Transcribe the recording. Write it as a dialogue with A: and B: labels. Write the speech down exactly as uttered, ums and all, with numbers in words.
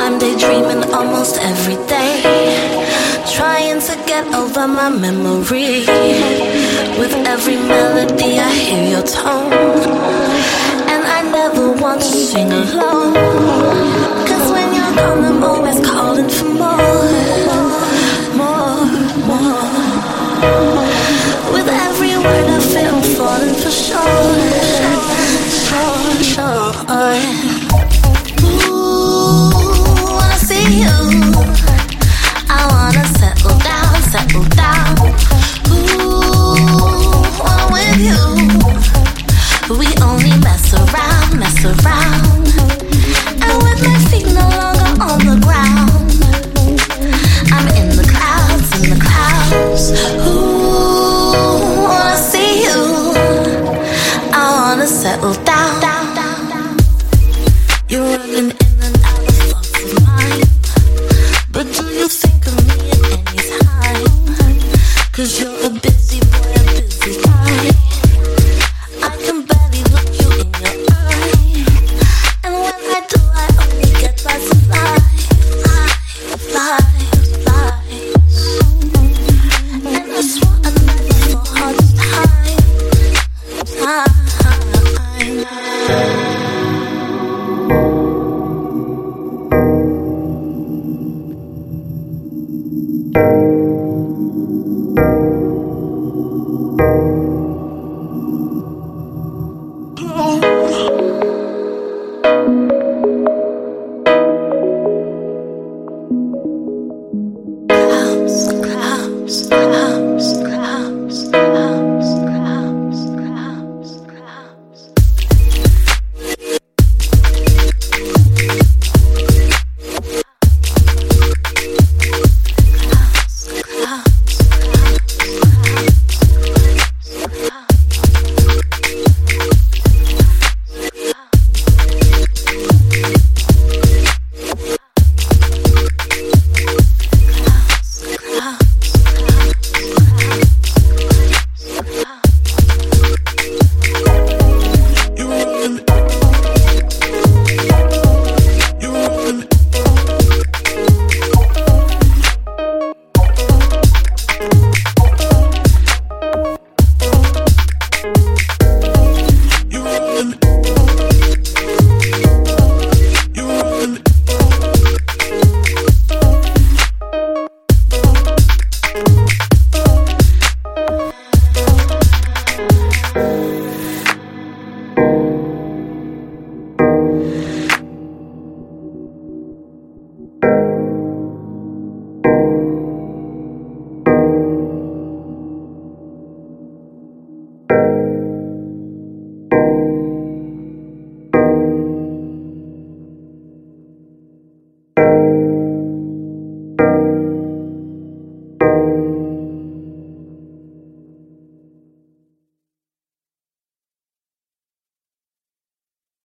A: I'm daydreaming almost every day, trying to get over my memory. With every melody I hear your tone, and I never want to sing alone. Cause when you're gone I'm always calling for more, more, more. With every word I feel I'm falling for sure, sure, sure. I wanna settle down, settle down. Ooh, when I'm with you, we only mess around, mess around. And with my feet no longer on the ground, I'm in the clouds, in the clouds. Ooh, when I see you, I wanna settle down. You're running